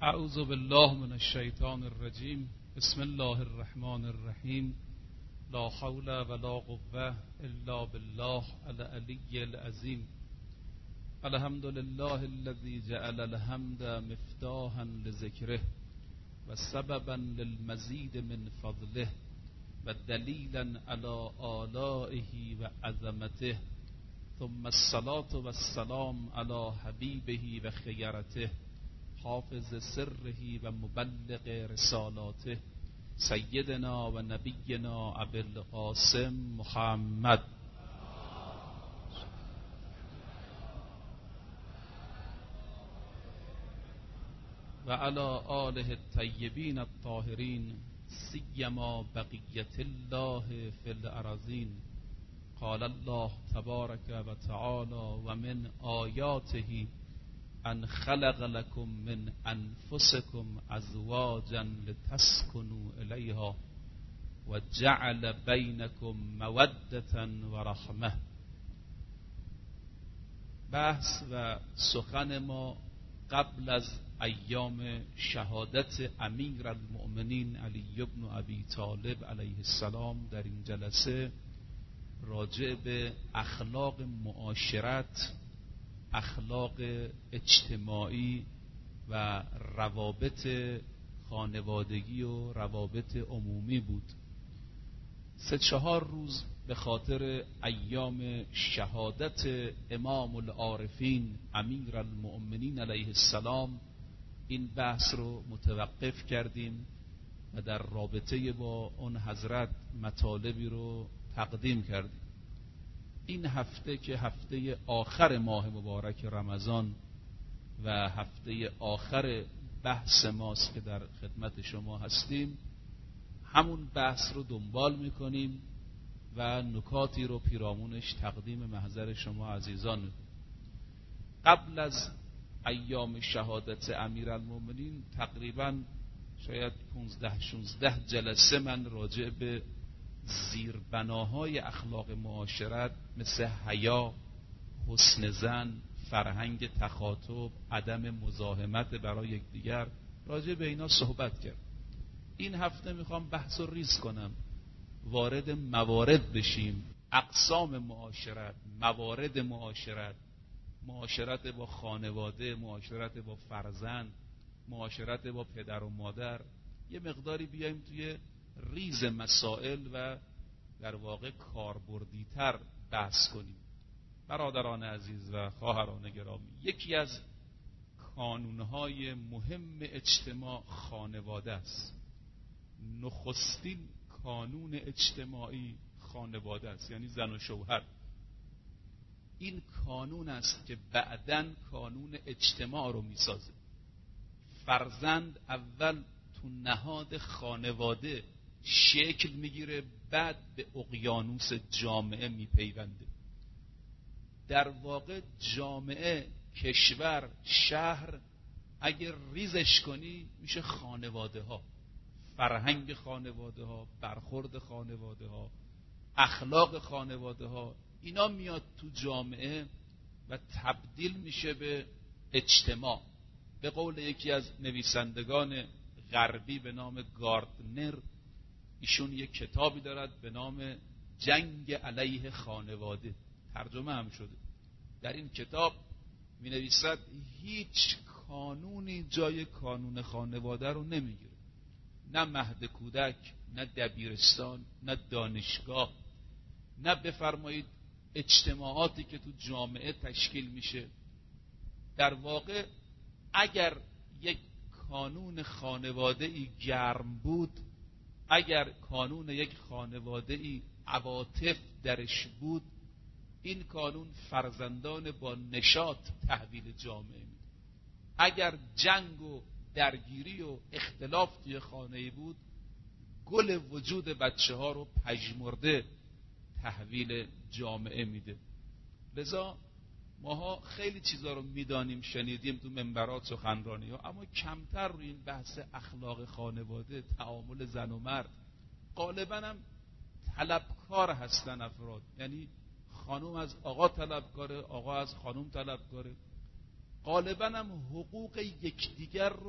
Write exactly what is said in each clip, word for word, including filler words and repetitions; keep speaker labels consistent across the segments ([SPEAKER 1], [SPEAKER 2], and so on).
[SPEAKER 1] اعوذ بالله من الشیطان الرجیم. بسم الله الرحمن الرحیم. لا حول ولا قوة الا بالله العلی العظیم. الحمد لله الذي جعل الحمد مفتاحا لذکره و سببا للمزید من فضله و دلیلا علی آلائه و عظمته، ثم الصلاة والسلام علی حبیبه و خیرته، حافظ سره و مبلغ رسالاته، سیدنا و نبینا ابی القاسم محمد و علی آله الطیبین الطاهرین، سیما بقیت الله فی الارضین. قال الله تبارک و تعالی و من آیاته ان خلق لكم من انفسكم ازواجا لتسكنوا الیها و جعل بینکم مودة و رحمه. بحث و سخن ما قبل از ایام شهادت امیر المؤمنین علی بن ابی طالب علیه السلام در این جلسه راجع به اخلاق معاشرت، اخلاق اجتماعی و روابط خانوادگی و روابط عمومی بود. سه چهار روز به خاطر ایام شهادت امام العارفین امیر المؤمنین علیه السلام این بحث رو متوقف کردیم و در رابطه با اون حضرت مطالبی رو تقدیم کردیم. این هفته که هفته آخر ماه مبارک رمضان و هفته آخر بحث ماست که در خدمت شما هستیم، همون بحث رو دنبال میکنیم و نکاتی رو پیرامونش تقدیم محضر شما عزیزان میکنیم. قبل از ایام شهادت امیرالمومنین تقریبا شاید پونزده شونزده جلسه من راجع به زیربناهای اخلاق معاشرت مثل حیا، حسن ظن، فرهنگ تخاطب، عدم مزاحمت برای یکدیگر، راجع به اینا صحبت کرد. این هفته میخوام بحث رو ریز کنم، وارد موارد بشیم، اقسام معاشرت، موارد معاشرت، معاشرت با خانواده، معاشرت با فرزند، معاشرت با پدر و مادر، یه مقداری بیایم توی ریز مسائل و در واقع کاربردی‌تر بحث کنیم. برادران عزیز و خواهران گرامی، یکی از کانونهای مهم اجتماع خانواده است. نخستین کانون اجتماعی خانواده است، یعنی زن و شوهر. این کانون است که بعداً کانون اجتماع رو میسازه. فرزند اول تو نهاد خانواده شکل میگیره، بعد به اقیانوس جامعه میپیونده. در واقع جامعه، کشور، شهر اگر ریزش کنی میشه خانواده ها، فرهنگ خانواده ها، برخورد خانواده ها، اخلاق خانواده ها، اینا میاد تو جامعه و تبدیل میشه به اجتماع. به قول یکی از نویسندگان غربی به نام گاردنر، ایشون یک کتابی دارد به نام جنگ علیه خانواده، ترجمه هم شده. در این کتاب می نویسد هیچ کانونی جای کانون خانواده رو نمیگیره. نه مهد کودک، نه دبیرستان، نه دانشگاه، نه بفرمایید اجتماعاتی که تو جامعه تشکیل میشه. در واقع اگر یک کانون خانواده‌ای گرم بود، اگر کانون یک خانواده‌ای عواطف درش بود، این کانون فرزندان با نشاط تحویل جامعه میده. اگر جنگ و درگیری و اختلاف توی خانه‌ای بود، گل وجود بچه ها رو پژمرده تحویل جامعه میده. لذا ماها خیلی چیزا رو میدانیم، شنیدیم تو منبرات سخنرانی ها، اما کمتر روی این بحث اخلاق خانواده، تعامل زن و مرد. غالبا هم طلبکار هستن افراد، یعنی خانوم از آقا طلبکاره، آقا از خانوم طلبکاره. غالبا هم حقوق یکدیگر رو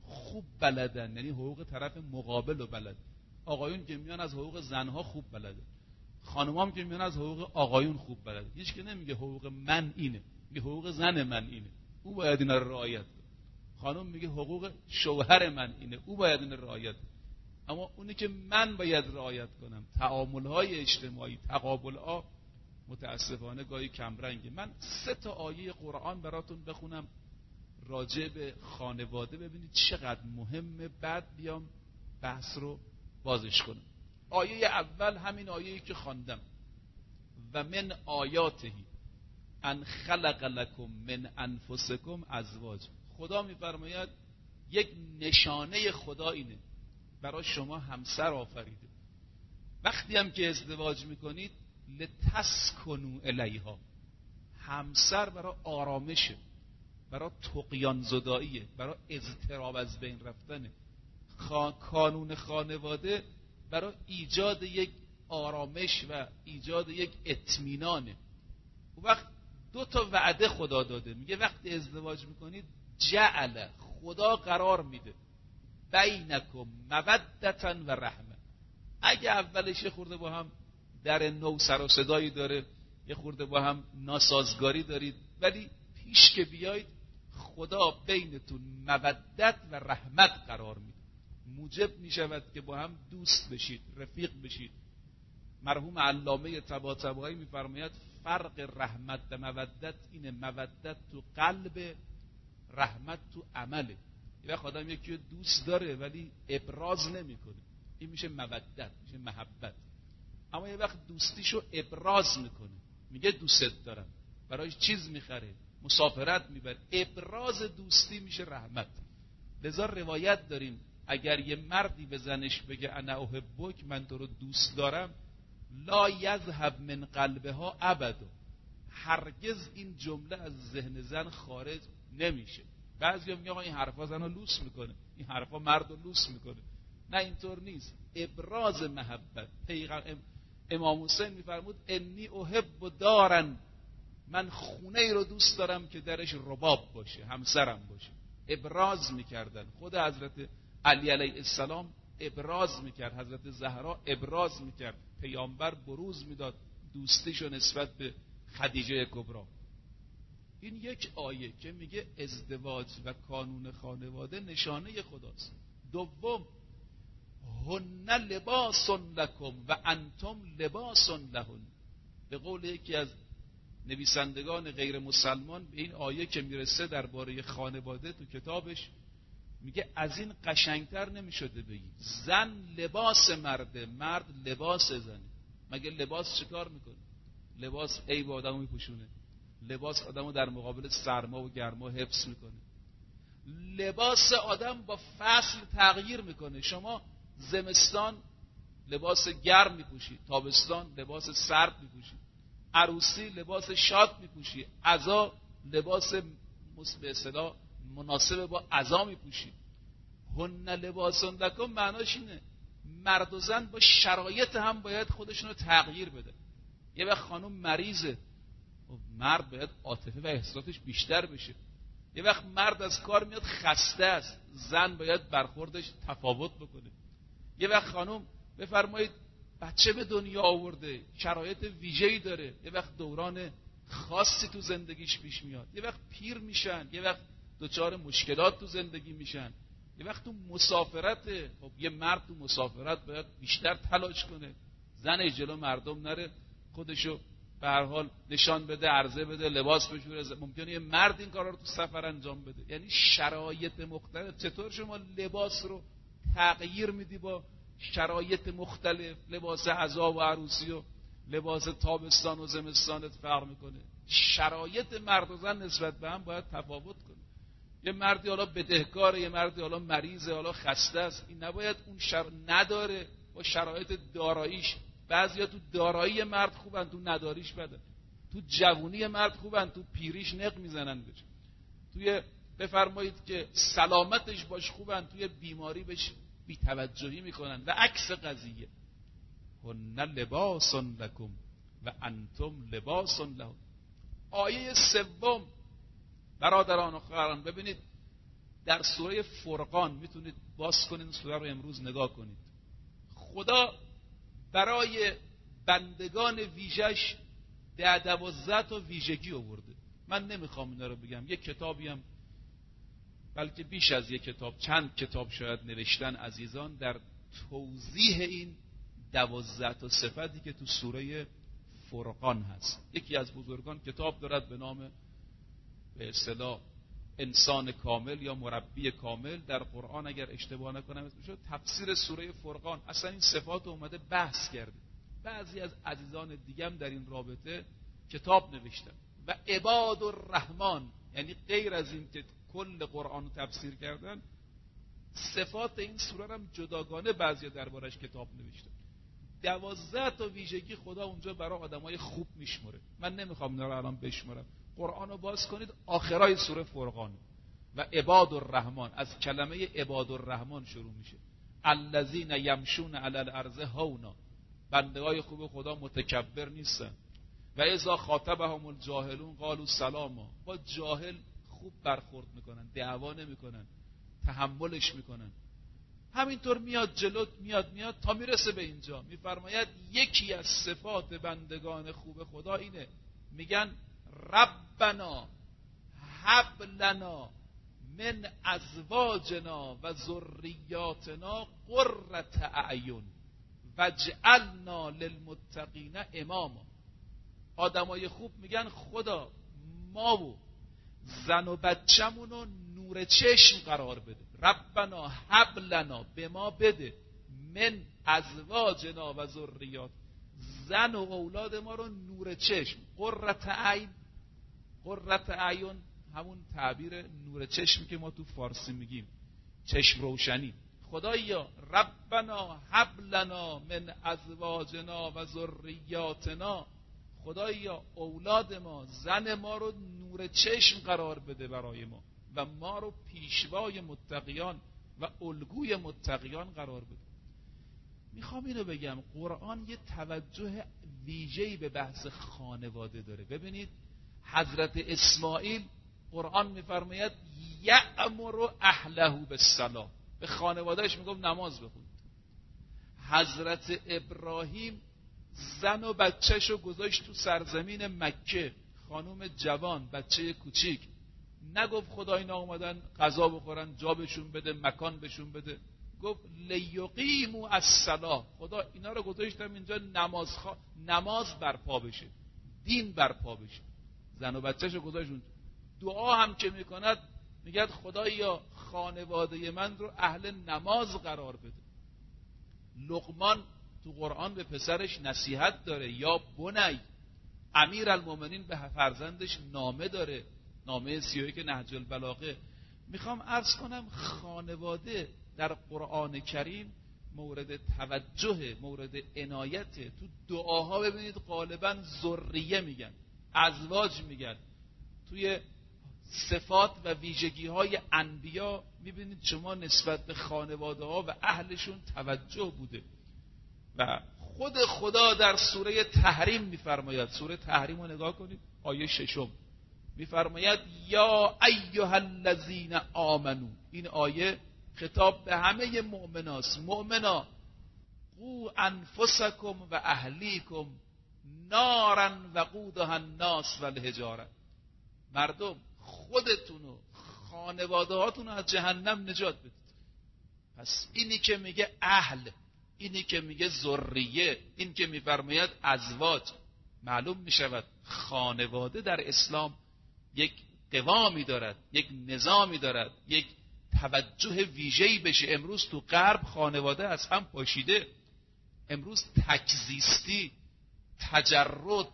[SPEAKER 1] خوب بلدن، یعنی حقوق طرف مقابل رو بلد. آقایون که میان از حقوق زنها خوب بلده، خانمام که میان از حقوق آقایون خوب بلده. هیچ که نمیگه حقوق من اینه، میگه حقوق زن من اینه، او باید اینا رو رعایت کنه. خانم میگه حقوق شوهر من اینه، او باید اینا رو رعایت کنه. اما اونی که من باید رعایت کنم، تعامل‌های اجتماعی، تقابل‌ها متاسفانه گاهی کمرنگه. من سه تا آیه قرآن براتون بخونم راجع به خانواده، ببینید چقدر مهمه، بعد بیام بحث رو بازش کنم. آیه اول همین آیه‌ای که خواندم، و من آیاته ان خلق لکم من انفسکم ازواج. خدا میفرماید یک نشانه خدا اینه برای شما همسر آفریده. وقتی هم که ازدواج میکنید لتسکنوا الیها، همسر برای آرامشه، برای طغیان زداییه، برای اضطراب از بین رفتنه. خان... کانون خانواده برای ایجاد یک آرامش و ایجاد یک اطمینانه. و وقت دو تا وعده خدا داده، میگه وقتی ازدواج میکنید جعل، خدا قرار میده بینکم مودتا و رحمه. اگه اولش یه خورده با هم در نو سر و صدایی داره، یه خورده با هم ناسازگاری دارید، ولی پیش که بیایید خدا بینتون مودت و رحمت قرار میده، موجب میشود که با هم دوست بشید، رفیق بشید. مرحوم علامه طباطبایی میفرماید فرق رحمت و مودت اینه، مودت تو قلب، رحمت تو عمله. یه وقت آدم یکی دوست داره ولی ابراز نمیکنه، این میشه مودت، میشه محبت. اما یه وقت دوستیشو ابراز میکنه، میگه دوست دارم، برای چیز میخره، مسافرت میبره، ابراز دوستی میشه رحمت. لذا روایت داریم اگر یه مردی به زنش بگه انا احبک، من تو رو دوست دارم، لا یذهب من قلبها ابدا، هرگز این جمله از ذهن زن خارج نمیشه. بعضیا میگن آقا این حرفا زنو لوس میکنه، این حرفا مردو لوس میکنه. نه، اینطور نیست. ابراز محبت. پیغمبر امام حسین میفرمود انی احب دارن، من خونه ای رو دوست دارم که درش رباب باشه، همسرم باشه. ابراز میکردن. خود حضرت علی علیه السلام ابراز میکرد، حضرت زهرا ابراز میکرد، پیامبر بروز میداد دوستیشو نسبت به خدیجه کبری. این یک آیه که میگه ازدواج و کانون خانواده نشانه خداست. دوم، هن لباس لکم و انتم لباس لهن. به قول یکی از نویسندگان غیر مسلمان به این آیه که میرسه درباره خانواده تو کتابش میگه از این قشنگتر نمیشده بگی زن لباس مرده، مرد لباس زنه. مگه لباس چیکار میکنه؟ لباس عیب آدمو میپوشونه، لباس آدمو در مقابل سرما و گرما حفظ میکنه. لباس آدم با فصل تغییر میکنه. شما زمستان لباس گرم میپوشی، تابستان لباس سرد میپوشی، عروسی لباس شاد میپوشی، عزا لباس به اصطلاح مناسب با عزا میپوشی. هن لباس لکم معناش اینه مرد و زن با شرایط هم باید خودشونو تغییر بده. یه وقت خانم مریضه، مرد باید عاطفه و احساساتش بیشتر بشه. یه وقت مرد از کار میاد خسته است، زن باید برخوردش تفاوت بکنه. یه وقت خانم بفرمایید بچه به دنیا آورده، شرایط ویژه‌ای داره، یه وقت دوران خاصی تو زندگیش پیش میاد، یه وقت پیر میشن، یه وقت دچار مشکلات تو زندگی میشن، یه وقت تو مسافرته. خب یه مرد تو مسافرت باید بیشتر تلاش کنه، زن جلو مردم نره، خودشو به هر حال نشان بده، عرضه بده، لباس بشوره. ممکنه یه مرد این کارا رو تو سفر انجام بده. یعنی شرایط مختلف. چطور شما لباس رو تغییر میدی با شرایط مختلف؟ لباس عزا و عروسی و لباس تابستان و زمستانت فرق میکنه. شرایط مرد و زن نسبت به هم باید تفاوت کنه. یه مردی حالا بدهکاره، یه مردی حالا مریضه، حالا خسته است، این نباید اون شر... نداره با شرایط داراییش. بعضیا تو دارایی مرد خوبن، تو نداریش بدن. تو جوونی مرد خوبن، تو پیریش نق میزنن بهش. توی بفرمایید که سلامتش باش خوبن، توی بیماری بهش بی‌توجهی میکنن. و عکس قضیه هن لباس لکم و انتم لباس لهم. آیه سوم برادران و خواهران، ببینید در سوره فرقان میتونید باز کنید سوره رو امروز نگاه کنید. خدا برای بندگان ویژش ده دوازده تا ویژگی آورده. من نمیخوام اینا رو بگم، یک کتابی هم بلکه بیش از یک کتاب، چند کتاب شاید نوشتن عزیزان در توضیح این دوازده تا صفتی که تو سوره فرقان هست. یکی از بزرگان کتاب دارد به نام به اصطلاح انسان کامل یا مربی کامل در قرآن، اگر اشتباه نکنم اسمش تفسیر سوره فرقان. اصلا این صفات اومده بحث کرده. بعضی از عزیزان دیگه هم در این رابطه کتاب نوشتن. و عباد الرحمن، یعنی غیر از این که کل قرآن رو تفسیر کردن، صفات این سوره هم جداگانه بعضی دربارش کتاب نوشتن. دوازده تا ویژگی خدا اونجا برای آدمای خوب میشمره. من نمیخوام اینا رو الان بشمرم. قرآن رو باز کنید، آخرای سوره فرقان و عباد الرحمن از کلمه عباد الرحمن شروع میشه. الذین یمشون علی الارض هونا، بنده‌های خوب خدا متکبر نیستن. و اذا خاطبهم الجاهلون قالوا سلاما، با جاهل خوب برخورد میکنن، دعوا نمیکنن، تحملش میکنن. همینطور میاد جلو، میاد میاد تا میرسه به اینجا. میفرماید یکی از صفات بندگان خوب خدا اینه، میگن ربنا هب لنا من ازواجنا و ذریاتنا قرة اعین واجعلنا للمتقین اماما. آدمای خوب میگن خدا ما و زن و بچه‌مونو نور چشم قرار بده. ربنا هب لنا، به ما بده، من ازواجنا و ذریات، زن و اولاد ما رو نور چشم. قرة اعین، قرة اعین همون تعبیر نور چشمی که ما تو فارسی میگیم، چشم روشنی. خدایا ربنا هب لنا من ازواجنا و ذریاتنا، خدایا اولاد ما، زن ما رو نور چشم قرار بده برای ما و ما رو پیشوای متقیان و الگوی متقیان قرار بده. میخوام اینو بگم، قرآن یه توجه ویژه‌ای به بحث خانواده داره. ببینید حضرت اسماعیل قرآن میفرماید یأمر اهله بالصلاة، به خانوادهش میگفت نماز بخونید. حضرت ابراهیم زن و بچه‌شو گذاشت تو سرزمین مکه، خانم جوان، بچه کوچیک، نگفت خدا اینا اومدن غذا بخورن جا بهشون بده، مکان بهشون بده، گفت لیقیموا الصلاة، خدا اینا رو گذاشتم اینجا نماز خوا... نماز برپا بشه، دین برپا بشه. زن و بچه‌شو گذاشت اونجا. دعا هم که میکند میگه خدایا خانواده من رو اهل نماز قرار بده. لقمان تو قرآن به پسرش نصیحت داره، یا بنی. امیرالمومنین به فرزندش نامه داره، نامه سی و یک نهج البلاغه. میخوام عرض کنم خانواده در قرآن کریم مورد توجه، مورد عنایت. تو دعاها ببینید غالبا ذریه میگن، ازواج میگن. توی صفات و ویژگی های انبیا میبینید شما نسبت به خانواده ها و اهلشون توجه بوده. و خود خدا در سوره تحریم میفرماید، سوره تحریم رو نگاه کنید، آیه ششم میفرماید یا ایها الذین آمنو. این آیه خطاب به همه مؤمناست. مؤمنا قو انفسکم و اهلیکم نارا وقودها الناس والحجاره. مردم خودتون و خانواده هاتون از جهنم نجات بدید. پس اینی که میگه اهل، اینی که میگه ذریه، این که میفرماید ازواج، معلوم میشود خانواده در اسلام یک قوامی دارد، یک نظامی دارد، یک توجه ویژه‌ای بشه. امروز تو غرب خانواده از هم پاشیده. امروز تکزیستی، تجرد،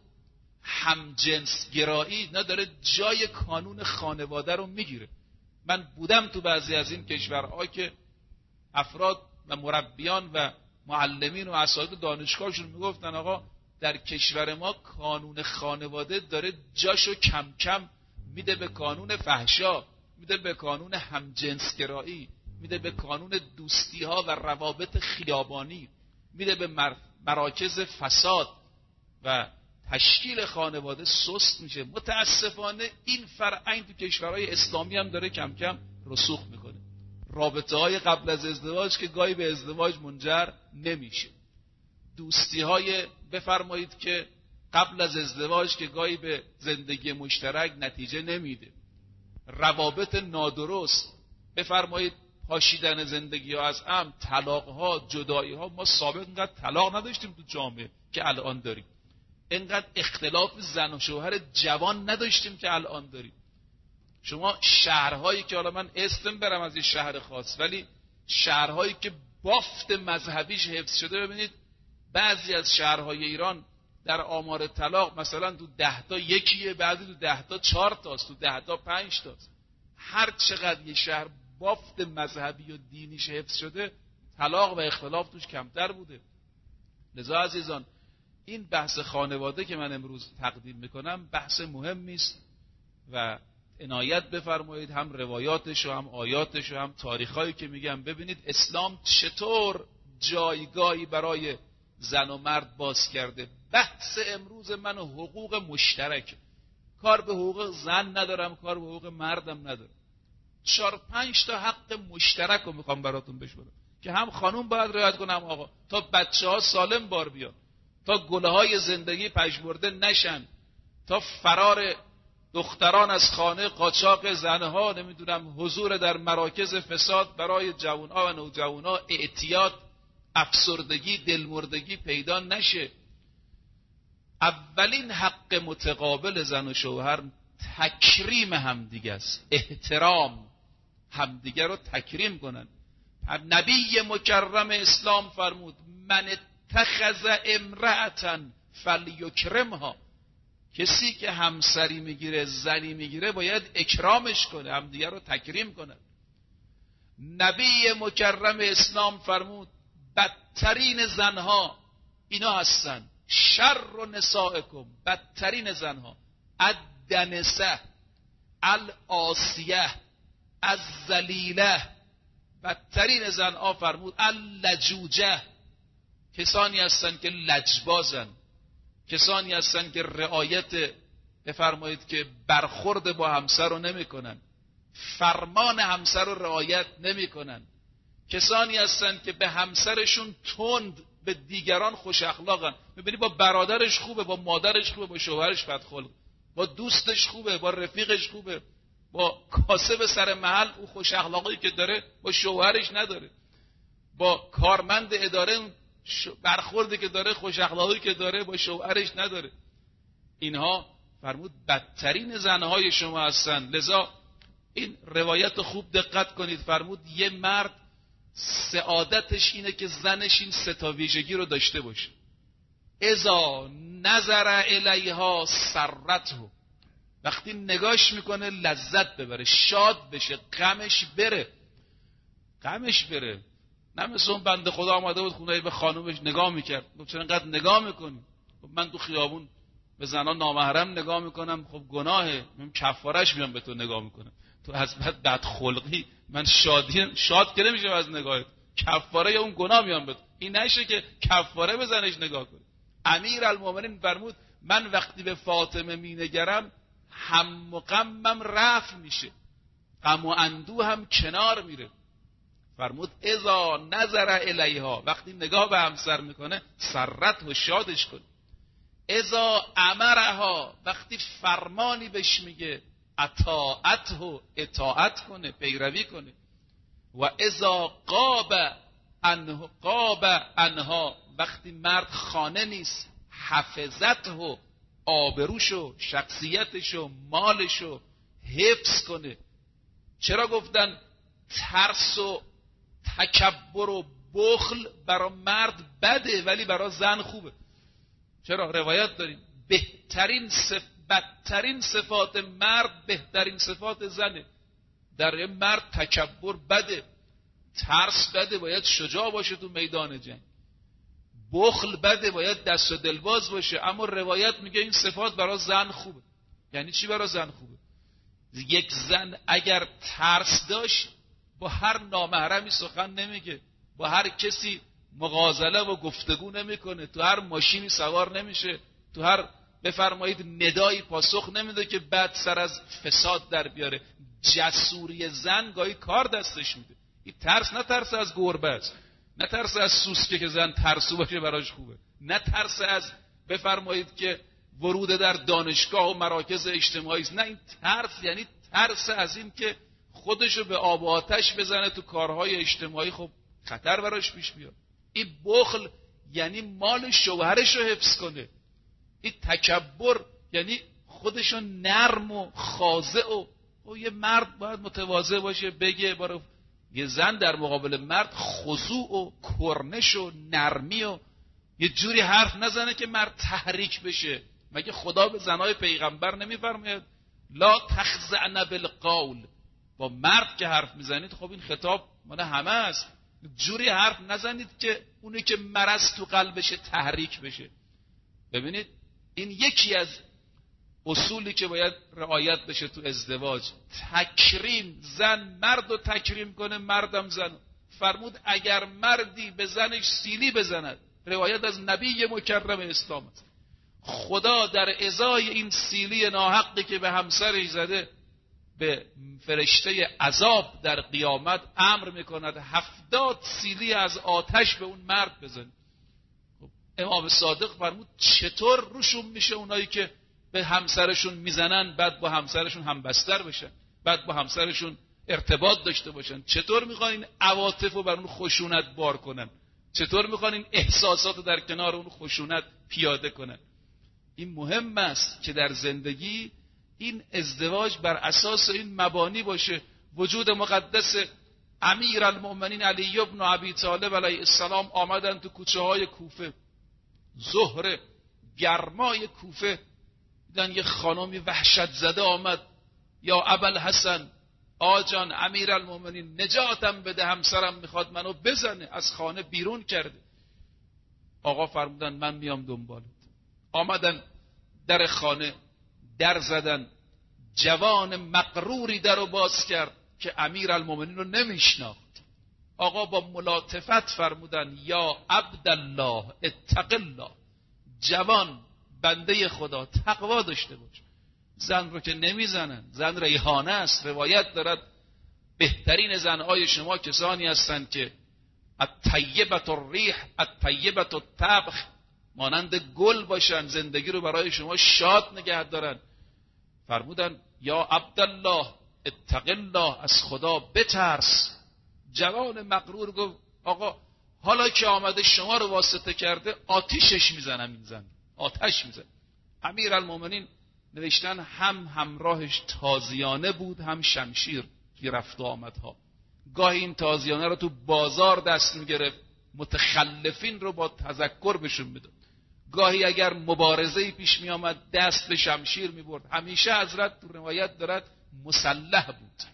[SPEAKER 1] همجنس گرایی نداره جای کانون خانواده رو میگیره. من بودم تو بعضی از این کشورها که افراد و مربیان و معلمین و اساتید دانشگاهشون میگفتن آقا در کشور ما کانون خانواده داره جاشو کم کم میده به کانون فحشا، میده به کانون همجنس گرایی، میده به کانون دوستی ها و روابط خیابانی، میده به مر... مراکز فساد و تشکیل خانواده سست میشه. متاسفانه این فرهنگ تو کشورهای اسلامی هم داره کم کم رسوخ میکنه. رابطه های قبل از ازدواج که گاهی به ازدواج منجر نمیشه، دوستی های بفرمایید که قبل از ازدواج که گاهی به زندگی مشترک نتیجه نمیده، روابط نادرست بفرمایید، پاشیدن زندگی ها از هم، طلاق ها، جدایی ها. ما سابق اینقدر طلاق نداشتیم تو جامعه که الان داریم، اینقدر اختلاف زن و شوهر جوان نداشتیم که الان داریم. شما شهرهایی که حالا من اسم برم از این شهر خاص، ولی شهرهایی که بافت مذهبیش حفظ شده، ببینید بعضی از شهرهای ایران در آمار طلاق مثلا تو ده تا یکیه، بعضی تو ده تا چهار تاست، تو ده تا پنج تاست. هر چقدر یه شهر بافت مذهبی و دینیش حفظ شده، طلاق و اختلاف توش کمتر بوده. لذا عزیزان، این بحث خانواده که من امروز تقدیم میکنم بحث مهمی است و عنایت بفرمایید هم روایاتش و هم آیاتش و هم تاریخایی که میگم. ببینید اسلام چطور جایگاهی برای زن و مرد باز کرده. بحث امروز من حقوق مشترک، کار به حقوق زن ندارم، کار به حقوق مردم ندارم. چهار پنج تا حق مشترک رو میخوام براتون بشورم که هم خانوم باید رعایت کنه هم آقا، تا بچه ها سالم بار بیان، تا گله های زندگی پژمرده نشن، تا فرار دختران از خانه، قاچاق زنها، نمیدونم حضور در مراکز فساد برای جوانها و نوجوانها، اعتیاد، افسردگی، دلمردگی پیدا نشه. اولین حق متقابل زن و شوهر تکریم همدیگه است، احترام همدیگه رو تکریم کنن. نبی مکرم اسلام فرمود من اتخذ امرأة فلیکرمها، کسی که همسری میگیره، زنی میگیره، باید اکرامش کنه، همدیگه رو تکریم کنه. نبی مکرم اسلام فرمود بدترین زنها اینا هستن، شر نسائکم، بدترین زنها الدنسه، العاصیه، الذلیله. بدترین زنها فرمود اللجوجه، کسانی هستن که لجبازن، کسانی هستن که رعایت بفرمایید که برخورد با همسر رو نمی کنن، فرمان همسر رو رعایت نمی کنن، کسانی هستن که به همسرشون تند، به دیگران خوش اخلاقن. میبینی با برادرش خوبه، با مادرش خوبه، با شوهرش بدخلق، با دوستش خوبه، با رفیقش خوبه، با کاسب سر محل او خوش اخلاقی که داره با شوهرش نداره، با کارمند اداره برخوردی که داره، خوش اخلاقی که داره با شوهرش نداره. اینها فرمود بدترین زنهای شما هستن. لذا این روایت خوب دقت کنید. فرمود یه مرد سعادتش اینه که زنش این سه تا ویژگی رو داشته باشه. اذا نظر الیها سرته، وقتی نگاش میکنه لذت ببره، شاد بشه، غمش بره، غمش بره. نه مثل اون بنده خدا آمده بود خونه به خانومش نگاه میکرد، گفت چرا اینقدر نگاه میکنی؟ خب من تو خیابون به زنان نامحرم نگاه میکنم، خب گناهه، من کفارش میام به تو نگاه میکنم. تو از بد بدخلقی من شادی شاد که نمیشم از نگاهت، کفاره اون گناه میام به تو. این نشه که کفاره به زنش نگاه کنه. امیرالمومنین فرمود من وقتی به فاطمه مینگرم هم و غمم رفع میشه، غم و اندوه هم کنار میره. فرمود اذا نظر الیها، وقتی نگاه به همسر میکنه سرت و شادش کن. اذا امرها، وقتی فرمانی بهش میگه اطاعت و اطاعت کنه، پیروی کنه. و اذا غاب عنه غاب عنها، وقتی مرد خانه نیست حفظت و آبروشو، شخصیتشو، مالشو حفظ کنه. چرا گفتن ترس و تکبر و بخل برای مرد بده ولی برای زن خوبه؟ چرا؟ روایت داریم بهترین صف... بدترین صفات مرد بهترین صفات زنه. در مرد تکبر بده، ترس بده، باید شجاع باشه تو میدان جنگ، بخل بده، باید دست و دلباز باشه. اما روایت میگه این صفات برای زن خوبه. یعنی چی برای زن خوبه؟ یک زن اگر ترس داشت با هر نامحرمی سخن نمیگه، با هر کسی مغازله و گفتگو نمیکنه، تو هر ماشینی سوار نمیشه، تو هر بفرمایید ندایی پاسخ نمیده که بعد سر از فساد در بیاره. جسوری زن گاهی کار دستش میده. این ترس نه ترس از گربه است، نه ترس از سوسکه که زن ترسو باشه براش خوبه، نه ترس از بفرمایید که ورود در دانشگاه و مراکز اجتماعی است، نه، این ترس یعنی ترس از این که خودشو به آب و آتش بزنه تو کارهای اجتماعی، خب خطر براش پیش بیاد. این بخل یعنی مال شوهرشو حفظ کنه. این تکبر یعنی خودشو نرم و خاضع و, و یه مرد باید متواضع باشه، بگه باره یه زن در مقابل مرد خضوع و کرنش و نرمی و یه جوری حرف نزنه که مرد تحریک بشه. مگه خدا به زنای پیغمبر نمیفرماید لا تخضعن بالقول؟ با مرد که حرف میزنید خب این خطاب مال همه است، جوری حرف نزنید که اونی که مرض تو قلبشه تحریک بشه. ببینید این یکی از اصولی که باید رعایت بشه تو ازدواج، تکریم. زن مرد رو تکریم کنه، مردم زن. فرمود اگر مردی به زنش سیلی بزند، روایت از نبی مکرم اسلام است، خدا در ازای این سیلی ناحقی که به همسرش زده به فرشته عذاب در قیامت امر میکند هفتاد سیلی از آتش به اون مرد بزن. امام صادق فرمود چطور روشون میشه اونایی که به همسرشون میزنن بعد با همسرشون همبستر بشن، بعد با همسرشون ارتباط داشته باشن؟ چطور میخوان این عواطف رو بر اون خشونت بار کنن؟ چطور میخوان این احساسات رو در کنار اون خشونت پیاده کنن؟ این مهم است که در زندگی این ازدواج بر اساس این مبانی باشه. وجود مقدس امیر المؤمنین علی ابن ابی طالب علیه السلام آمدن تو کوچه های کوفه، ظهر گرمای کوفه، دیدن یه خانمی وحشت زده آمد، یا ابوالحسن آجان امیر المؤمنین نجاتم بده، همسرم میخواد منو بزنه، از خانه بیرون کرده. آقا فرمودن من میام دنبالت. آمدن در خانه در زدن، جوان مغروری در رو باز کرد که امیر المؤمنین رو نمیشناخت. آقا با ملاطفت فرمودن یا عبدالله اتق الله، جوان بنده خدا تقوا داشته باش. زن رو که نمیزنن، زن ریحانه است. روایت دارد بهترین زنهای شما کسانی هستند که الطیبة الریح الطیبة الطبخ، مانند گل باشن، زندگی رو برای شما شاد نگه دارن. فرمودن یا عبدالله اتق الله، از خدا بترس. جوان مغرور گفت آقا حالا که آمده شما رو واسطه کرده آتیشش میزنم، این زن آتش میزنم. امیر المؤمنین نوشتن هم همراهش تازیانه بود هم شمشیر که رفت و آمدها. گاهی این تازیانه رو تو بازار دست میگرفت، متخلفین رو با تذکر بهشون میداد. گاهی اگر مبارزه‌ای پیش می آمد دست به شمشیر می برد. همیشه حضرت تو روایت دارد مسلح بود.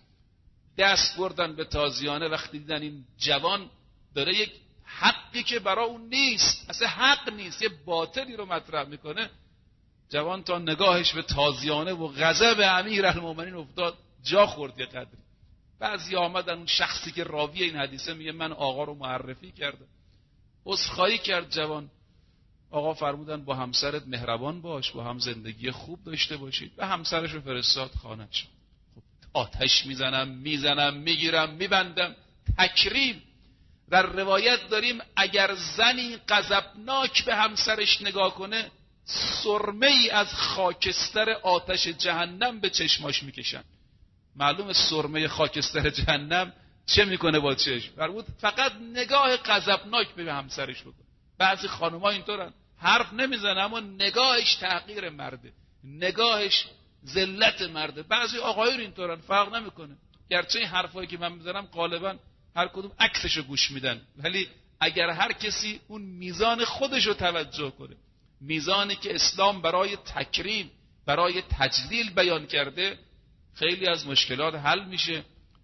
[SPEAKER 1] دست بردن به تازیانه وقتی دیدن این جوان داره یک حقی که برای اون نیست، اصلا حق نیست، یه باطلی رو مطرح میکنه، جوان تا نگاهش به تازیانه و غضب امیر المؤمنین افتاد جا خورد یه قدری. بعضی آمدن، اون شخصی که راوی این حدیثه میگه من آقا رو معرفی کردم، عذرخواهی کرد جوان. آقا فرمودن با همسرت مهربان باش، با هم زندگی خوب داشته باشید. و همسرش رو فرستاد خانه‌اش. خب آتش میزنم میزنم میگیرم میبندم. تکریم. در روایت داریم اگر زنی غضبناک به همسرش نگاه کنه سرمه ای از خاکستر آتش جهنم به چشماش میکشن. معلومه سرمه خاکستر جهنم چه میکنه با چشم؟ فرمود فقط نگاه غضبناک به همسرش بکن. بعضی خانم‌ها اینطورن، حرف نمیزنه اما نگاهش تحقیر مرده، نگاهش ذلت مرده. بعضی آقایون اینطورن، فرق نمیکنه. گرچه این حرفایی که من میزنم غالبا هر کدوم عکسشو گوش میدن، ولی اگر هر کسی اون میزان خودشو توجه کنه، میزانی که اسلام برای تکریم، برای تجلیل بیان کرده، خیلی از مشکلات حل میشه.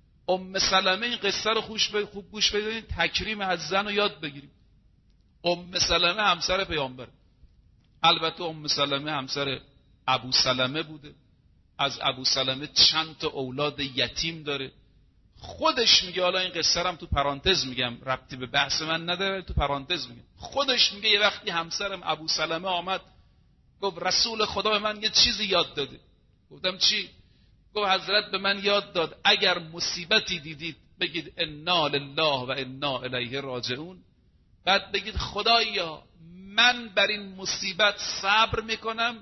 [SPEAKER 1] ام سلمه این قصه رو خوب گوش بدید، تکریم از زن رو یاد بگیریم. ام سلمه همسر پیامبر، البته ام سلمه همسر ابو سلمه بوده، از ابو سلمه چند تا اولاد یتیم داره. خودش میگه، حالا این قصه رو تو پرانتز میگم، ربطی به بحث من نداره، تو پرانتز میگم، خودش میگه یه وقتی همسرم ابو سلمه آمد گفت رسول خدا به من یه چیزی یاد داده. گفتم چی؟ گفت حضرت به من یاد داد اگر مصیبتی دیدید بگید انا لله و انا الیه راجعون، بعد بگید خدایا من بر این مصیبت صبر میکنم،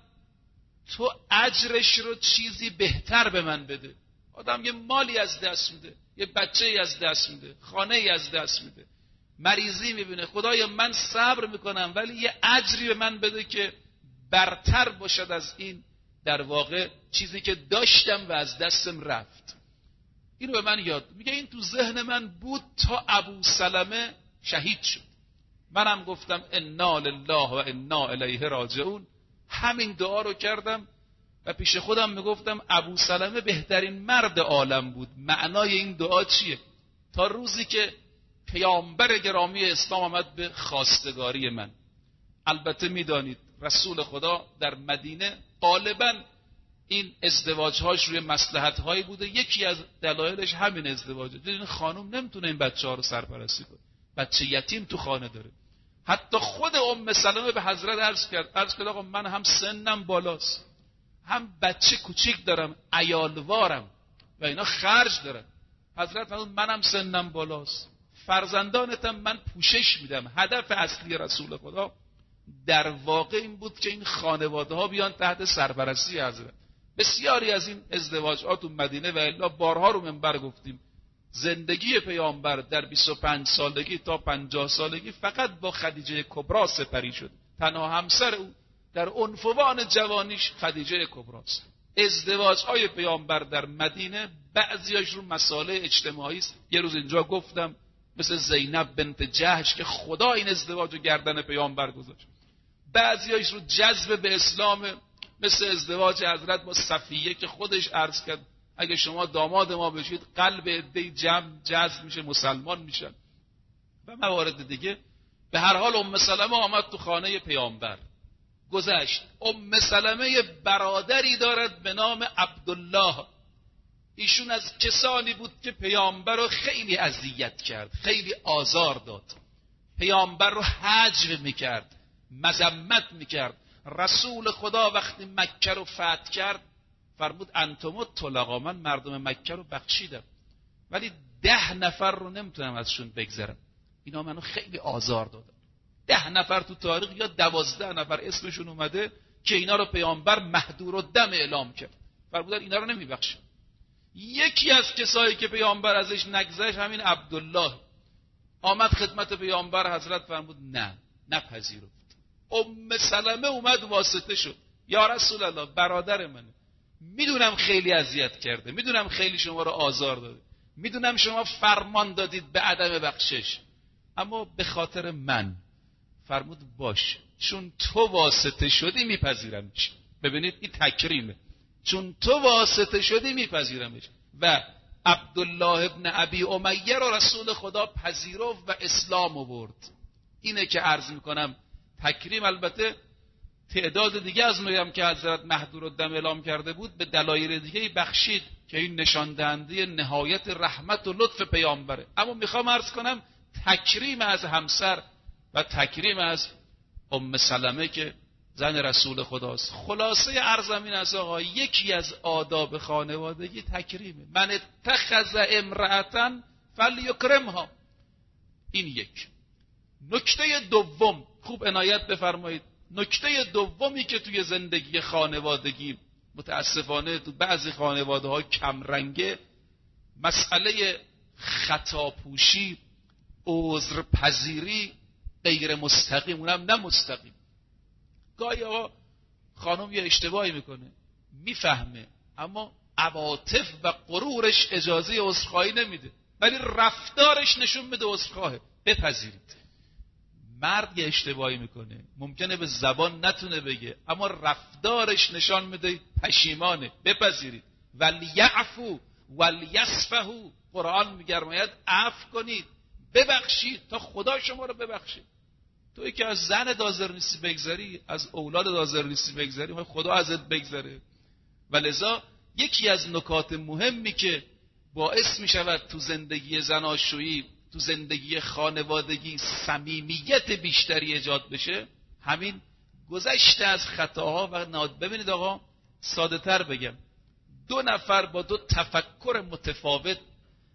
[SPEAKER 1] تو اجرش رو چیزی بهتر به من بده. آدم یه مالی از دست میده، یه بچه‌ای از دست میده، خانه‌ای از دست میده، مریضی میبینه، خدایا من صبر میکنم ولی یه اجری به من بده که برتر باشد از این در واقع چیزی که داشتم و از دستم رفت. اینو به من یاد میگه. این تو ذهن من بود تا ابو سلمه شهید شد. منم گفتم انا لله و انا الیه راجعون، همین دعا رو کردم و پیش خودم میگفتم ابو سلمه بهترین مرد عالم بود. معنای این دعا چیه؟ تا روزی که پیامبر گرامی اسلام آمد به خواستگاری من. البته میدانید رسول خدا در مدینه غالباً این ازدواجهاش روی مصلحت‌هایی بوده. یکی از دلایلش همین ازدواجه. این خانم نمیتونه این بچه‌ها رو سرپرستی کنه، بچه یتیم تو خانه داره. حتی خود ام سلمه به حضرت عرض کرد عرض کرد آقا من هم سنم بالاست، هم بچه کوچیک دارم، عیالوارم و اینا خرج دارن. حضرت فرمود منم سنم بالاست، فرزندانتم من پوشش میدم. هدف اصلی رسول خدا در واقع این بود که این خانواده ها بیان تحت سرپرستی حضرت. بسیاری از این ازدواجات تو مدینه و الا بارها رو منبر گفتیم، زندگی پیامبر در بیست و پنج سالگی تا پنجاه سالگی فقط با خدیجه کبرا سپری شد. تنها همسر او در عنفوان جوانیش خدیجه کبراست. ازدواج‌های پیامبر در مدینه بعضیاش رو مسائل اجتماعی است. یه روز اینجا گفتم مثل زینب بنت جهش که خدا این ازدواج رو گردن پیامبر گذاشت. بعضیاش رو جذب به اسلام، مثل ازدواج حضرت با صفیه که خودش عرض کرد اگه شما داماد ما بشید قلب عده‌ای جمع جذب میشه، مسلمان میشن و موارد دیگه. به هر حال ام سلمه آمد تو خانه پیامبر. گذشت ام سلمه برادری دارد به نام عبدالله. ایشون از کسانی بود که پیامبر رو خیلی اذیت کرد، خیلی آزار داد، پیامبر رو هجو میکرد، مذمت میکرد. رسول خدا وقتی مکه رو فتح کرد فرمود انتم طلقا، من مردم مکه رو بخشیدم ولی ده نفر رو نمیتونم ازشون بگذرم، اینا منو خیلی آزار دادن. ده نفر تو تاریخ یا دوازده نفر اسمشون اومده که اینا رو پیامبر مهدور الدم اعلام کرد، فرمودن اینا رو نمیبخشم. یکی از کسایی که پیامبر ازش نگذشت همین عبدالله آمد خدمت پیامبر. حضرت فرمود نه نپذیرفت. ام سلمه اومد واسطه شد، یا رسول الله برادر منه، میدونم خیلی اذیت کرده، میدونم خیلی شما رو آزار داده، میدونم شما فرمان دادید به عدم بخشش، اما به خاطر من. فرمود باش، چون تو واسطه شدی میپذیرمش. ببینید این تکریمه، چون تو واسطه شدی میپذیرمش. و عبدالله ابن ابی امیه رو رسول خدا پذیرفت و اسلام آورد. اینه که عرض میکنم تکریم. البته تعداد دیگه از اونایی هم که حضرت مهدور الدم اعلام کرده بود به دلایل دیگه بخشید که این نشان دهنده نهایت رحمت و لطف پیامبره. اما میخوام عرض کنم تکریم از همسر و تکریم از ام سلمه که زن رسول خداست. خلاصه عرضم این است آقا، یکی از آداب خانوادگی تکریمه. من اتخذ امرأة فلیکرمها. این یک. نکته دوم، خوب عنایت بفرمایید، نکته دومی که توی زندگی خانوادگی متاسفانه تو بعضی خانواده ها کمرنگه، مسئله خطاپوشی، عذرپذیری غیر مستقیم، اونم نه مستقیم. گاهی آقا خانم یه اشتباهی میکنه میفهمه اما عواطف و غرورش اجازه عذرخواهی نمیده، ولی رفتارش نشون میده عذرخواهه. بپذیرید. مرد یه اشتباهی میکنه ممکنه به زبان نتونه بگه اما رفتارش نشان میده پشیمانه. بپذیرید. ولیعفو ولیصفحوا. قرآن میگرماید عفو کنید، ببخشید تا خدا شما رو ببخشه. توی که از زن حاضر نیستی بگذری، از اولاد حاضر نیستی بگذری، خدا ازت بگذره. ولذا یکی از نکات مهمی که باعث میشود تو زندگی زناشویی، تو زندگی خانوادگی صمیمیت بیشتری ایجاد بشه، همین گذشته از خطاها و ناد. ببینید آقا ساده تر بگم، دو نفر با دو تفکر متفاوت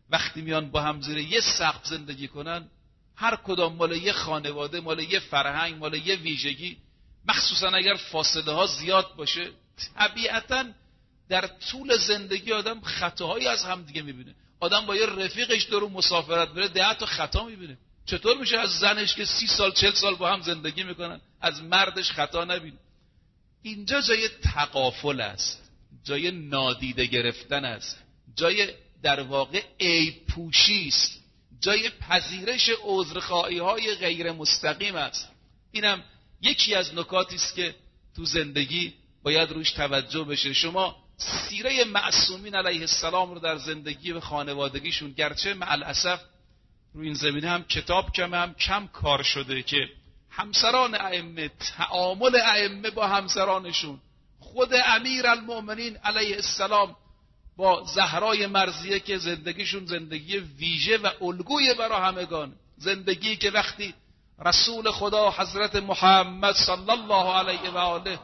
[SPEAKER 1] وقتی میان با هم زیر یه سقف زندگی کنن، هر کدام مال یه خانواده، مال یه فرهنگ، مال یه ویژگی، مخصوصا اگر فاصله ها زیاد باشه، طبیعتاً در طول زندگی آدم خطاهایی از هم دیگه میبینه. آدم با یه رفیقش دارو مسافرت بره ده تا خطا میبینه. چطور میشه از زنش که سی سال چل سال با هم زندگی میکنن از مردش خطا نبینه؟ اینجا جای تغافل است، جای نادیده گرفتن است، جای در واقع عیب پوشی است، جای پذیرش عذرخواهی های غیر مستقیم است. اینم یکی از نکاتی است که تو زندگی باید روش توجه بشه. شما سیره معصومین علیه السلام رو در زندگی و خانوادگیشون، گرچه مع الاسف روی این زمینه هم کتاب کم هم کم کار شده که همسران ائمه، تعامل ائمه با همسرانشون، خود امیرالمؤمنین علیه السلام با زهرای مرضیه که زندگیشون زندگی ویژه و الگوی برای همگان، زندگی که وقتی رسول خدا حضرت محمد صلی الله علیه و آله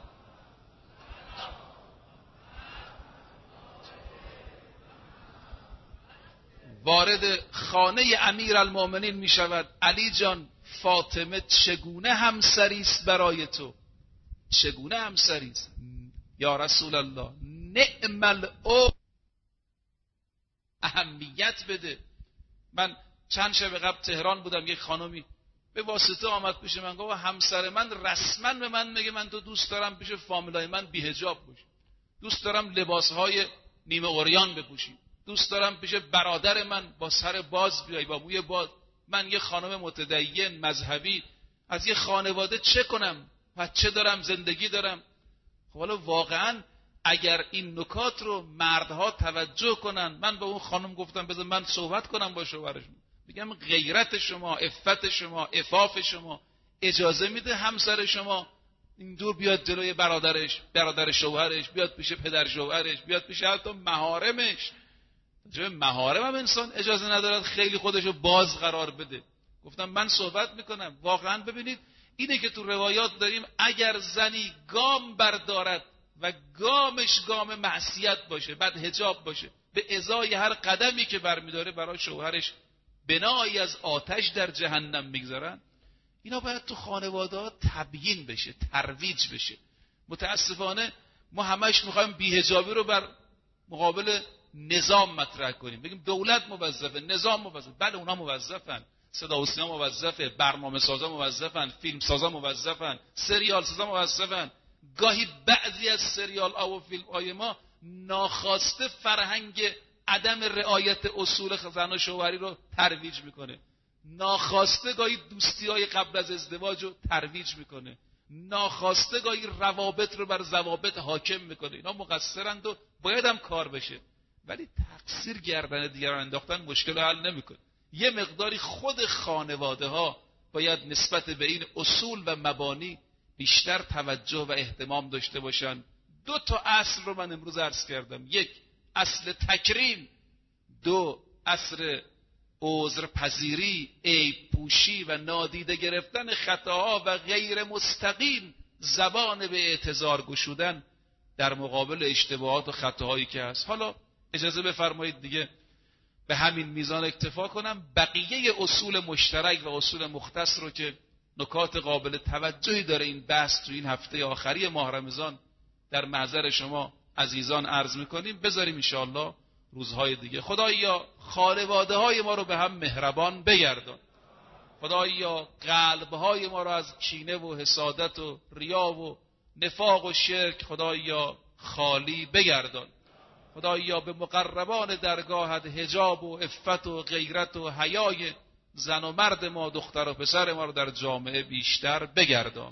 [SPEAKER 1] وارد خانه امیرالمؤمنین می شود، علی جان فاطمه چگونه همسری است برای تو، چگونه همسری است یا رسول الله، نعم الام، اهمیت بده. من چند شب قبل تهران بودم، یک خانمی به واسطه آمد پیش من، گفت همسر من رسما به من میگه من تو دوست دارم پیش فامیلای من بی‌حجاب باشی، دوست دارم لباسهای نیمه عریان بپوشی، دوست دارم پیش برادر من با سر باز بیای، با موی باز. من یه خانم متدین مذهبی از یه خانواده چه کنم؟ بچه دارم، زندگی دارم. خب حالا واقعا اگر این نکات رو مردها توجه کنن، من به اون خانم گفتم بذار من صحبت کنم با شوهرشون، بگم غیرت شما، عفت شما، عفاف شما اجازه میده همسر شما این دور بیاد جلوی برادرش، برادر شوهرش، بیاد پیش پدر شوهرش، بیاد پیش حتی محارمش؟ جای محارم هم انسان اجازه ندارد خیلی خودشو باز قرار بده. گفتم من صحبت میکنم. واقعا ببینید اینه که تو روایات داریم اگر زنی گام بردارد و گامش گام معصیت باشه، بعد حجاب باشه، به ازای هر قدمی که برمیداره برای شوهرش بنایی از آتش در جهنم میگذارن. اینا باید تو خانواده ها تبیین بشه، ترویج بشه. متاسفانه ما همش میخوایم بی‌حجابی رو بر مقابل نظام مطرح کنیم، بگیم دولت موظفه، نظام موظفه. بله اونا موظفن، صدا و سیما موظفه، برنامه سازا موظفن، فیلم سازا موظفن، سریال سازا موظفن. گاهی بعضی از سریال ها و فیلم های ما ناخواسته فرهنگ عدم رعایت اصول زن و شوهری رو ترویج میکنه، ناخواسته گاهی دوستی های قبل از ازدواج رو ترویج میکنه، ناخواسته گاهی روابط رو بر ضوابط حاکم میکنه. اینا مقصرند و باید هم کار بشه، ولی تقصیر گردن دیگران انداختن مشکل حل نمیکنه. یه مقداری خود خانواده ها باید نسبت به این اصول و مبانی بیشتر توجه و اهتمام داشته باشن. دو تا اصل رو من امروز عرض کردم، یک اصل تکریم، دو اصل عذرپذیری، عیب پوشی و نادیده گرفتن خطاها و غیر مستقیم زبان به اعتذار گشودن در مقابل اشتباهات و خطاهایی که هست. حالا اجازه بفرمایید دیگه به همین میزان اکتفا کنم. بقیه اصول مشترک و اصول مختص رو که نکات قابل توجهی داره این بحث تو این هفته آخری ماه رمضان در محضر شما عزیزان عرض میکنیم، بذاریم انشاءالله روزهای دیگه. خدایا خانواده های ما رو به هم مهربان بگردان. خدایا قلبهای ما رو از کینه و حسادت و ریا و نفاق و شرک خدایا خالی بگردان. خدایا به مقربان درگاهت حجاب و عفت و غیرت و حیای زن و مرد ما، دختر و پسر ما رو در جامعه بیشتر بگردان.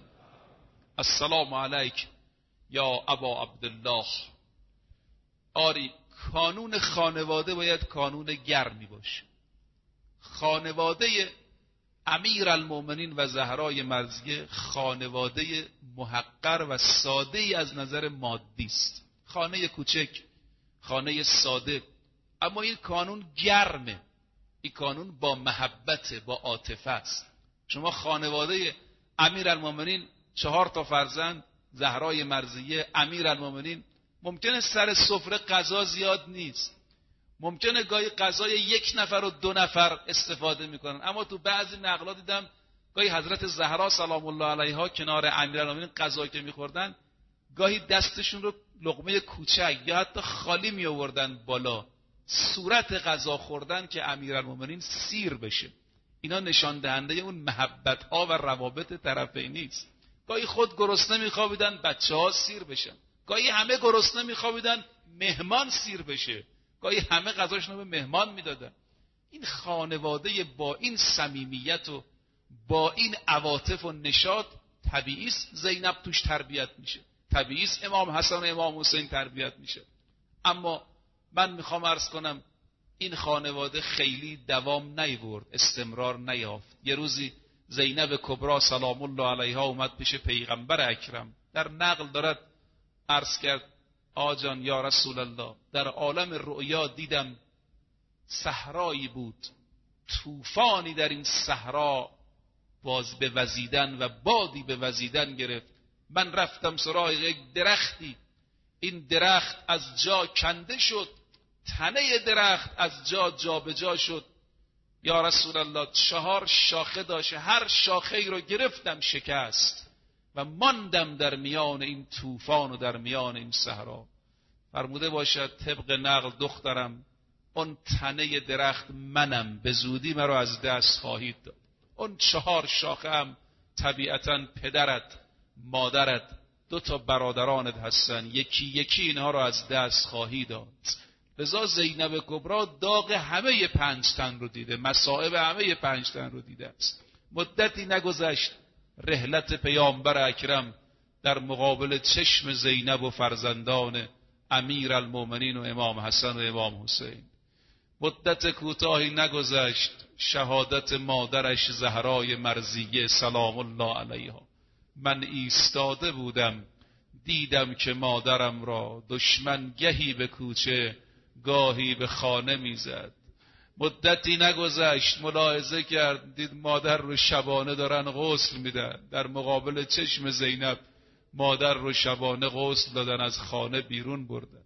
[SPEAKER 1] السلام علیک یا ابا عبدالله. آری کانون خانواده باید کانون گرمی باشه. خانواده امیرالمؤمنین و زهرای مرضیه خانواده محقر و ساده ای از نظر مادی است. خانه کوچک، خانه ساده، اما این کانون گرمه. این کانون با محبت، با عاطفه است. شما خانواده امیرالمؤمنین چهار تا فرزند، زهرای مرضیه، امیرالمؤمنین، ممکنه سر سفره غذا زیاد نیست، ممکنه گاهی غذای یک نفر و دو نفر استفاده میکنن، اما تو بعضی نقلات دیدم گاهی حضرت زهرا سلام الله علیها کنار امیرالمومنین غذا که میخوردن گاهی دستشون رو لقمه کوچک یا حتی خالی می آوردن بالا، صورت غذا خوردن که امیرالمومنین سیر بشه. اینا نشان دهنده اون محبت ها و روابط طرفین نیست. گاهی خود گرسنه میخوابیدن بچه ها سیر بشن، گاهی همه گرسنه میخوابیدن مهمان سیر بشه، گاهی همه غذاشون رو به مهمان میدادن. این خانواده با این صمیمیت و با این عواطف و نشاط طبیعی است زینب توش تربیت میشه، طبیعی است امام حسن و امام حسین تربیت میشه. اما من میخوام عرض کنم این خانواده خیلی دوام نیورد، استمرار نیافت. یه روزی زینب کبرا سلام الله علیها اومد پیش پیغمبر اکرم، در نقل دارد عرض کرد آجان یا رسول الله، در عالم رؤیا دیدم صحرایی بود، طوفانی در این صحرا باز به وزیدن و بادی به وزیدن گرفت. من رفتم سراغ یک درختی، این درخت از جا کنده شد، تنه درخت از جا جا به جا شد. یا رسول الله چهار شاخه داشت، هر شاخه ای رو گرفتم شکست و ماندم در میان این طوفان و در میان این صحرا. فرموده باشد طبق نقل دخترم اون تنه درخت منم، به زودی مرا از دست خواهید داد. اون چهار شاخه هم طبیعتاً پدرت، مادرت، دو تا برادرانت هستن، یکی یکی اینها رو از دست خواهی داد. لذا زینب کبرا داغ همه پنج تن رو دیده، مصائب همه پنج تن رو دیده است. مدتی نگذشت رحلت پیامبر اکرم در مقابل چشم زینب و فرزندان امیر المومنین و امام حسن و امام حسین. مدت کوتاهی نگذشت شهادت مادرش زهرای مرضیه سلام الله علیها. من ایستاده بودم دیدم که مادرم را دشمن گهی به کوچه گاهی به خانه میزد. مدتی نگذشت ملاحظه کرد دید مادر رو شبانه دارن غسل میدن، در مقابل چشم زینب مادر رو شبانه غسل دادن، از خانه بیرون بردن.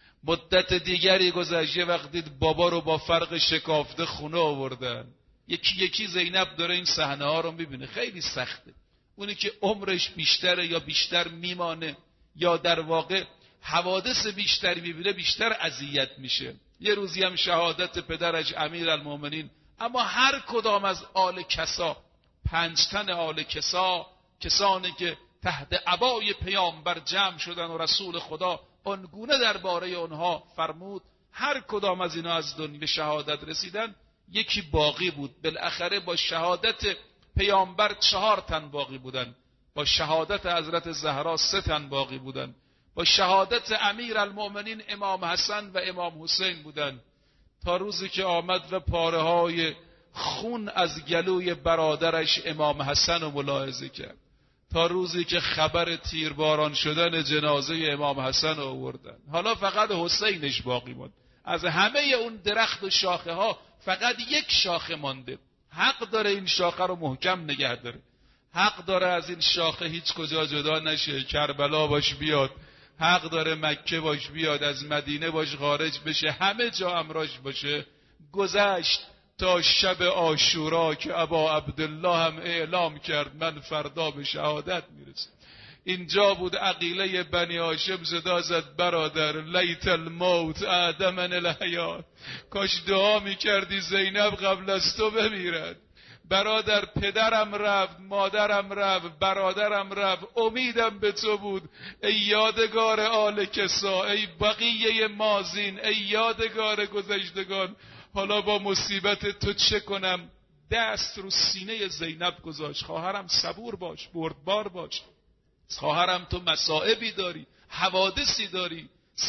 [SPEAKER 1] مدت دیگری گذشت یه وقت دید بابا رو با فرق شکافته خونه آوردن. یکی یکی زینب داره این صحنه ها رو میبینه، خیلی سخته. اونی که عمرش بیشتره یا بیشتر میمانه یا در واقع حوادث بیشتری میبینه بیشتر اذیت میشه. یه روزی هم شهادت پدرش امیرالمومنین، اما هر کدام از آل کسا، پنج تن آل کسا، کسانی که تحت عبای پیامبر جمع شدن و رسول خدا آنگونه درباره اونها فرمود، هر کدام از اینا از دنیا به شهادت رسیدن، یکی باقی بود. بالاخره با شهادت پیامبر چهار تن باقی بودن، با شهادت حضرت زهرا سه تن باقی بودن، با شهادت امیر المؤمنین امام حسن و امام حسین بودن، تا روزی که آمد و پاره های خون از گلوی برادرش امام حسن رو ملاحظه کرد، تا روزی که خبر تیرباران شدن جنازه امام حسن رو آوردن. حالا فقط حسینش باقی ماند، از همه اون درخت و شاخه ها فقط یک شاخه مانده. حق داره این شاخه رو محکم نگه داره، حق داره از این شاخه هیچ کجا جدا نشه، کربلا باش بیاد، حق داره مکه باش بیاد، از مدینه باش خارج بشه، همه جا امراش باشه. گذشت تا شب عاشورا که ابا عبدالله هم اعلام کرد من فردا به شهادت میرسم. اینجا بود عقیله بنی هاشم صدا زد برادر لیت الموت اعدمن الحیات، کاش دعا میکردی زینب قبل از تو بمیرد. برادر پدرم رفت، مادرم رفت، برادرم رفت، امیدم به تو بود ای یادگار آل کسا، ای بقیه مازین، ای یادگار گذشتگان. حالا با مصیبت تو چه کنم؟ دست رو سینه زینب گذاشت. خواهرم صبور باش، بردبار باش، خواهرم تو مصائبی داری، حوادثی داری،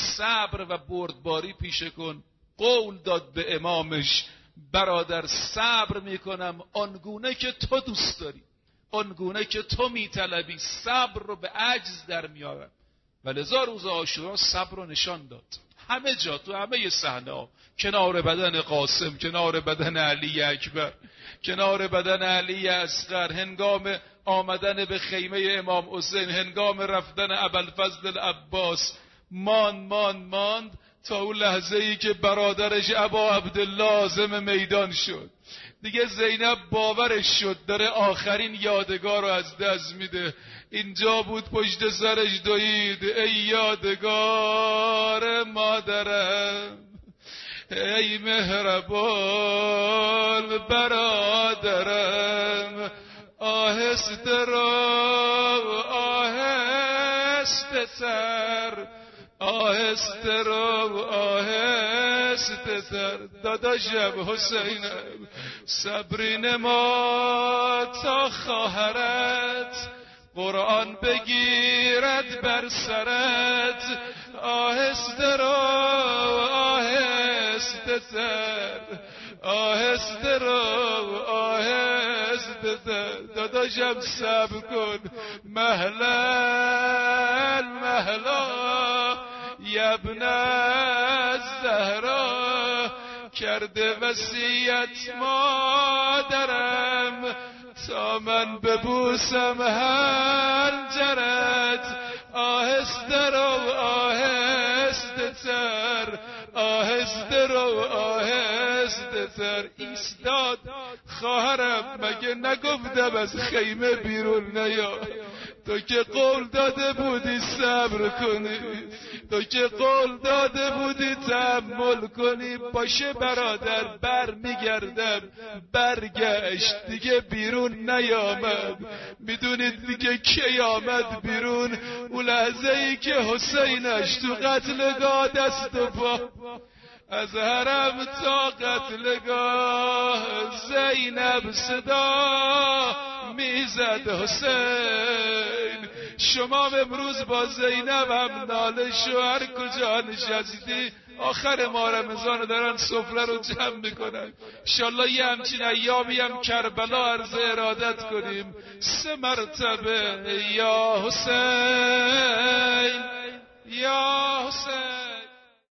[SPEAKER 1] صبر و بردباری پیشه کن. قول داد به امامش برادر صبر میکنم آنگونه که تو دوست داری، آنگونه که تو میطلبی، صبر رو به عجز در میارم. و لذا روز عاشورا صبر رو نشان داد، همه جا، تو همه صحنه ها، کنار بدن قاسم، کنار بدن علی اکبر، کنار بدن علی اصغر، هنگام آمدن به خیمه امام حسین، هنگام رفتن ابوالفضل العباس، ماند ماند ماند
[SPEAKER 2] تا اون لحظه ای که برادرش ابا عبدالله عازم میدان شد. دیگه زینب باورش شد داره آخرین یادگار رو از دست میده. اینجا بود پشت سرش دوید: ای یادگار مادرم، ای مهربان برادرم، آهسته رو آهسته تر، آهسته رو آهسته تر. داداشم حسینم، صبری نما تا خواهرت قرآن بگیرد بر سرت، آهسته رو آهسته تر، آهسته رو آهسته تر. داداشم صبر کن، مهلا مهلا یبن الزهرا، کرده وصیت مادرم تا من ببوسم هنجرت، آهسته رو آهسته تر، آهسته رو آهسته تر. ایستاد: خواهرم مگه نگفتم از خیمه بیرون نیا؟ تو که قول داده بودی صبر کنی، تو که قول داده بودی تحمل کنی. باشه برادر، بر میگردم. برگشت دیگه بیرون نیامد. میدونید دیگه کی آمد بیرون؟ اون لحظه ای که حسینش تو قتلگاه دست و پا از حرم تا قتلگاه زینب صدا میزد: حسین شما امروز با زینب هم ناله شوهر کجا نشستی؟ آخر ماه رمضان دارن سفره رو جمع میکنن. انشالله یه همچین ایامی هم کربلا عرض ارادت کنیم. سه مرتبه یا حسین